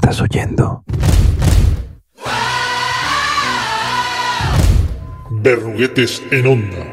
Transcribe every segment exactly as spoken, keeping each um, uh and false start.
estás oyendo. Berruguetes en Onda.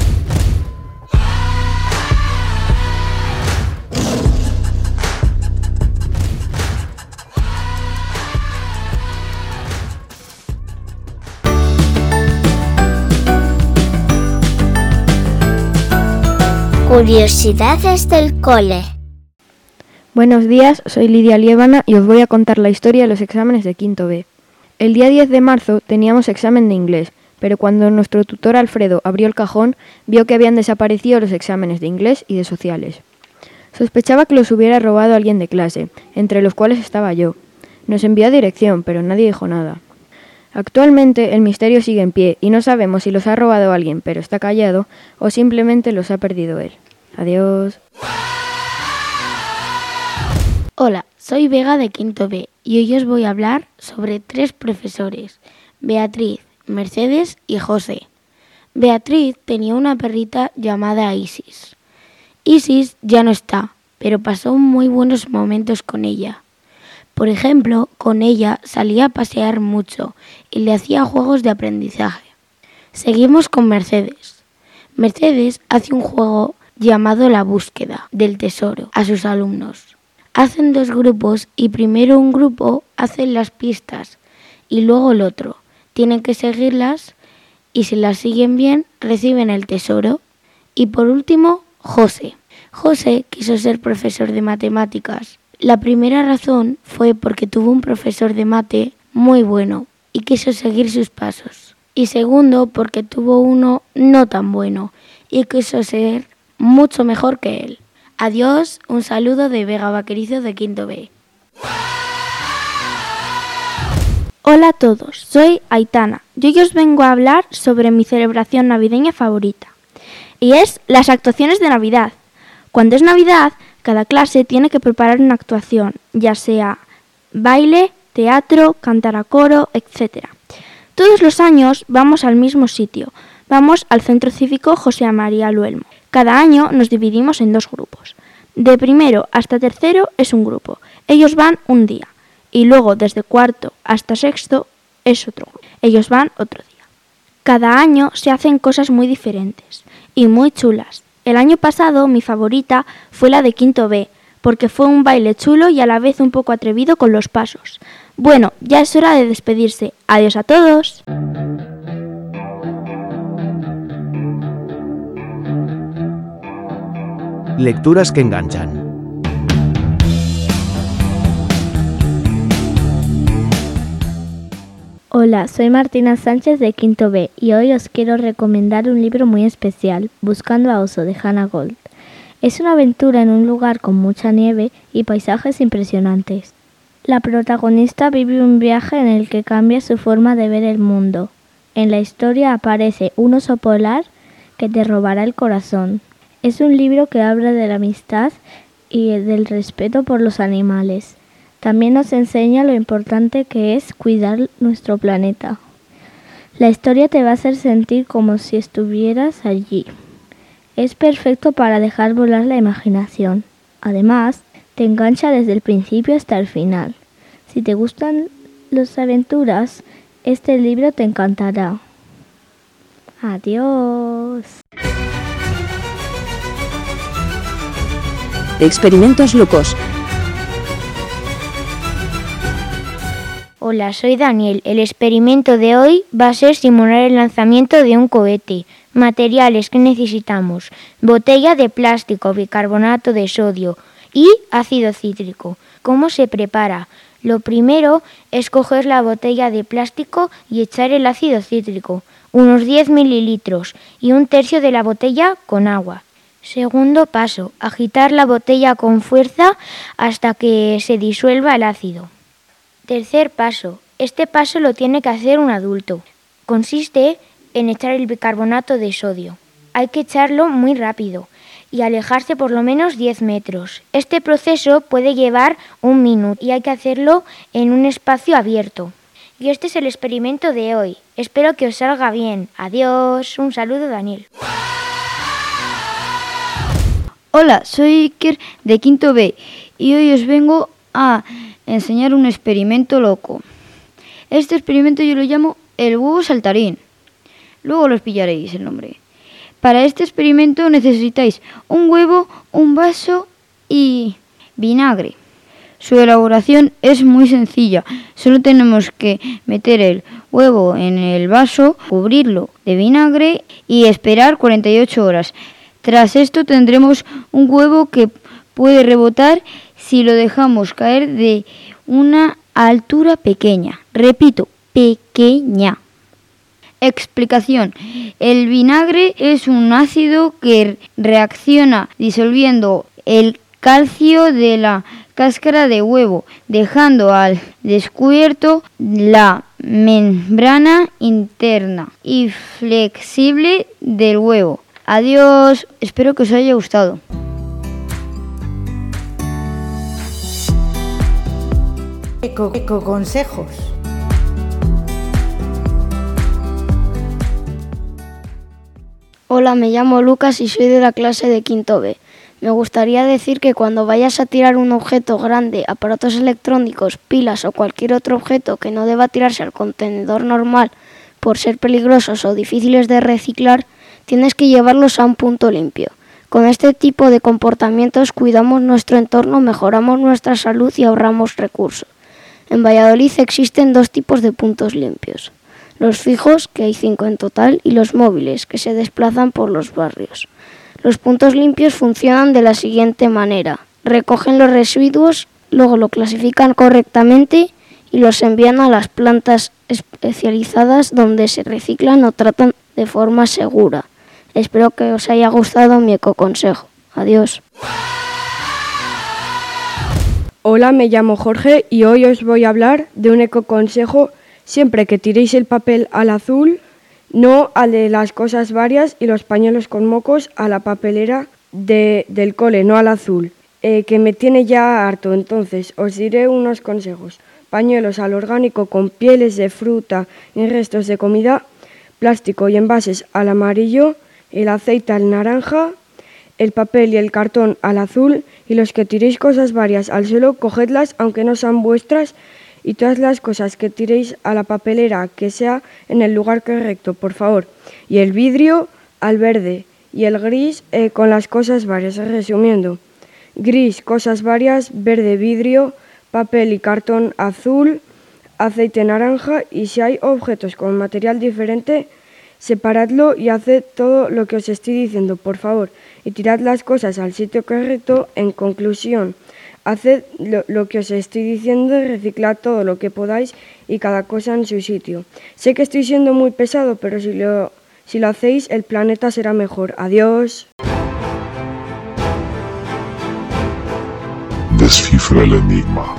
Curiosidades del cole. Buenos días, soy Lidia Liébana y os voy a contar la historia de los exámenes de quinto B. El día diez de marzo teníamos examen de inglés, pero cuando nuestro tutor Alfredo abrió el cajón, vio que habían desaparecido los exámenes de inglés y de sociales. Sospechaba que los hubiera robado alguien de clase, entre los cuales estaba yo. Nos envió a dirección, pero nadie dijo nada. Actualmente el misterio sigue en pie y no sabemos si los ha robado alguien, pero está callado, o simplemente los ha perdido él. Adiós. Hola, soy Vega de quinto B y hoy os voy a hablar sobre tres profesores, Beatriz, Mercedes y José. Beatriz tenía una perrita llamada Isis. Isis ya no está, pero pasó muy buenos momentos con ella. Por ejemplo, con ella salía a pasear mucho y le hacía juegos de aprendizaje. Seguimos con Mercedes. Mercedes hace un juego llamado La búsqueda del tesoro a sus alumnos. Hacen dos grupos y primero un grupo hace las pistas y luego el otro. Tienen que seguirlas y si las siguen bien reciben el tesoro. Y por último, José. José quiso ser profesor de matemáticas. La primera razón fue porque tuvo un profesor de mate muy bueno y quiso seguir sus pasos. Y segundo, porque tuvo uno no tan bueno y quiso ser mucho mejor que él. Adiós, un saludo de Vega Vaquerizo de quinto B. Hola a todos, soy Aitana y hoy os vengo a hablar sobre mi celebración navideña favorita. Y es las actuaciones de Navidad. Cuando es Navidad, cada clase tiene que preparar una actuación, ya sea baile, teatro, cantar a coro, etcétera. Todos los años vamos al mismo sitio, vamos al Centro Cívico José María Luelmo. Cada año nos dividimos en dos grupos. De primero hasta tercero es un grupo, ellos van un día, y luego desde cuarto hasta sexto es otro grupo, ellos van otro día. Cada año se hacen cosas muy diferentes y muy chulas. El año pasado mi favorita fue la de quinto B, porque fue un baile chulo y a la vez un poco atrevido con los pasos. Bueno, ya es hora de despedirse. Adiós a todos. Lecturas que enganchan. Hola, soy Martina Sánchez de quinto B y hoy os quiero recomendar un libro muy especial, Buscando a Oso, de Hannah Gold. Es una aventura en un lugar con mucha nieve y paisajes impresionantes. La protagonista vive un viaje en el que cambia su forma de ver el mundo. En la historia aparece un oso polar que te robará el corazón. Es un libro que habla de la amistad y del respeto por los animales. También nos enseña lo importante que es cuidar nuestro planeta. La historia te va a hacer sentir como si estuvieras allí. Es perfecto para dejar volar la imaginación. Además, te engancha desde el principio hasta el final. Si te gustan las aventuras, este libro te encantará. Adiós. Experimentos locos. Hola, soy Daniel. El experimento de hoy va a ser simular el lanzamiento de un cohete. Materiales que necesitamos: botella de plástico, bicarbonato de sodio y ácido cítrico. ¿Cómo se prepara? Lo primero es coger la botella de plástico y echar el ácido cítrico, unos diez mililitros, y un tercio de la botella con agua. Segundo paso, agitar la botella con fuerza hasta que se disuelva el ácido. Tercer paso, este paso lo tiene que hacer un adulto. Consiste en echar el bicarbonato de sodio. Hay que echarlo muy rápido y alejarse por lo menos diez metros. Este proceso puede llevar un minuto y hay que hacerlo en un espacio abierto. Y este es el experimento de hoy. Espero que os salga bien. Adiós. Un saludo, Daniel. Hola, soy Iker de quinto B y hoy os vengo a enseñar un experimento loco. Este experimento yo lo llamo el huevo saltarín. Luego los pillaréis el nombre. Para este experimento necesitáis un huevo, un vaso y vinagre. Su elaboración es muy sencilla. Solo tenemos que meter el huevo en el vaso, cubrirlo de vinagre y esperar cuarenta y ocho horas. Tras esto tendremos un huevo que puede rebotar si lo dejamos caer de una altura pequeña. Repito, pequeña. Explicación. El vinagre es un ácido que reacciona disolviendo el calcio de la cáscara de huevo, dejando al descubierto la membrana interna y flexible del huevo. Adiós, espero que os haya gustado. Eco, eco consejos. Hola, me llamo Lucas y soy de la clase de quinto B. Me gustaría decir que cuando vayas a tirar un objeto grande, aparatos electrónicos, pilas o cualquier otro objeto que no deba tirarse al contenedor normal por ser peligrosos o difíciles de reciclar, tienes que llevarlos a un punto limpio. Con este tipo de comportamientos cuidamos nuestro entorno, mejoramos nuestra salud y ahorramos recursos. En Valladolid existen dos tipos de puntos limpios. Los fijos, que hay cinco en total, y los móviles, que se desplazan por los barrios. Los puntos limpios funcionan de la siguiente manera. Recogen los residuos, luego lo clasifican correctamente y los envían a las plantas especializadas donde se reciclan o tratan de forma segura. Espero que os haya gustado mi ecoconsejo. Adiós. Hola, me llamo Jorge y hoy os voy a hablar de un ecoconsejo. Siempre que tiréis el papel al azul, no al de las cosas varias y los pañuelos con mocos a la papelera de, del cole, no al azul, eh, que me tiene ya harto. Entonces, os diré unos consejos. Pañuelos al orgánico con pieles de fruta y restos de comida, plástico y envases al amarillo, el aceite al naranja, el papel y el cartón al azul, y los que tiréis cosas varias al suelo, cogedlas aunque no sean vuestras, y todas las cosas que tiréis a la papelera que sea en el lugar correcto, por favor. Y el vidrio al verde y el gris eh, con las cosas varias. Resumiendo, gris, cosas varias, verde, vidrio, papel y cartón azul, aceite naranja, y si hay objetos con material diferente, separadlo y haced todo lo que os estoy diciendo, por favor, y tirad las cosas al sitio correcto. En conclusión, haced lo, lo que os estoy diciendo y reciclad todo lo que podáis y cada cosa en su sitio. Sé que estoy siendo muy pesado, pero si lo, si lo hacéis, el planeta será mejor. Adiós. Descifra el enigma.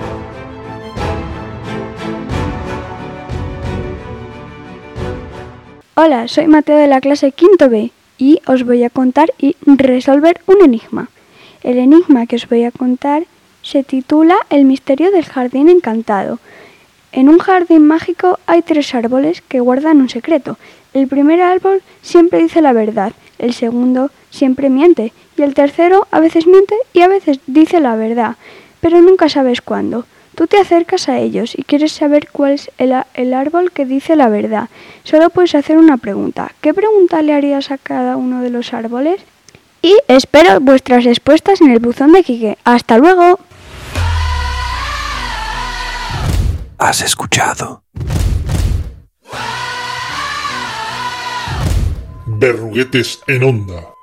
Hola, soy Mateo de la clase quinto B y os voy a contar y resolver un enigma. El enigma que os voy a contar se titula El misterio del jardín encantado. En un jardín mágico hay tres árboles que guardan un secreto. El primer árbol siempre dice la verdad, el segundo siempre miente y el tercero a veces miente y a veces dice la verdad, pero nunca sabes cuándo. Tú te acercas a ellos y quieres saber cuál es el, el árbol que dice la verdad. Solo puedes hacer una pregunta. ¿Qué pregunta le harías a cada uno de los árboles? Y espero vuestras respuestas en el buzón de Quique. ¡Hasta luego! ¿Has escuchado? Berruguetes en Onda.